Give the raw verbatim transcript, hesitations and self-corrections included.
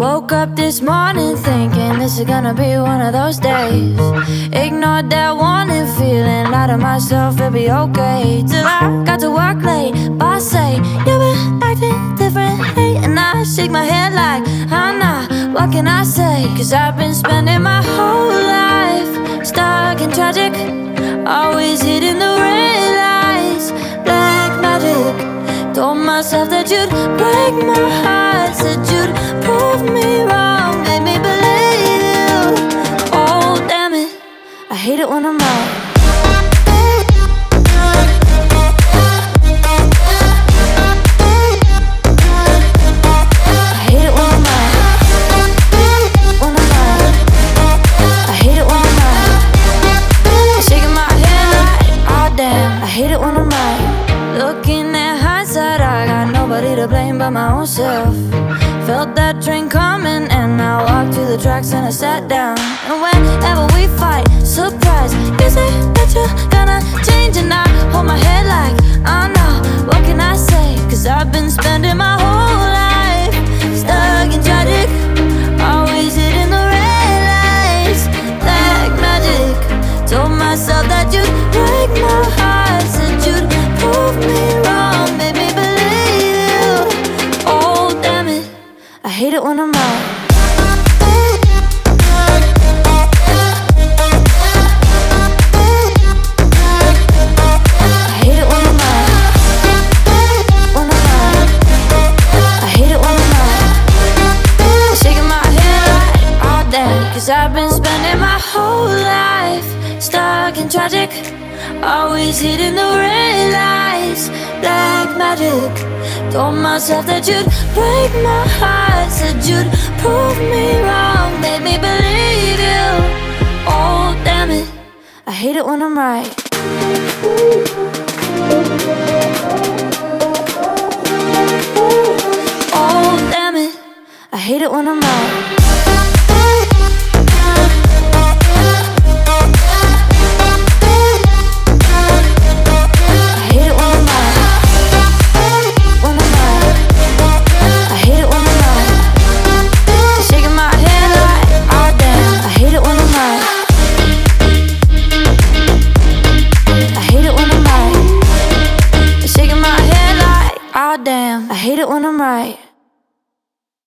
woke up this morning thinking this is gonna be one of those days. Ignored that warning, feeling out of myself, it'll be okay. Till I got to work late, boss say, you've been acting differently. And I shake my head like, I'm not, what can I say? Cause I've been spending my whole life stuck in tragic, always hitting the red lights, black magic. Told myself that you'd break my heart, said you'd prove me wrong, made me believe you. Oh damn it, I hate it when I'm right. To blame but my own self. Felt that train coming and I walked to the tracks and I sat down. And whenever we fight, surprise, you say that you're gonna change and I hold my head like, oh no, what can I say? Cause I've been spending my whole life stuck in tragic, always hitting the red lights, black magic. Told myself that you'd break my heart, said you'd prove me wrong, made me believe. I hate it when I'm right. I hate it when I'm right. When I'm right. I hate it when I'm right. Shaking my head like, oh damn. Cause I've been spending my whole life stuck in tragic, always hitting the red lights, black magic. Told myself that you'd break my heart, said you'd prove me wrong, made me believe you. Oh damn it, I hate it when I'm right. Oh damn it, I hate it when I'm right.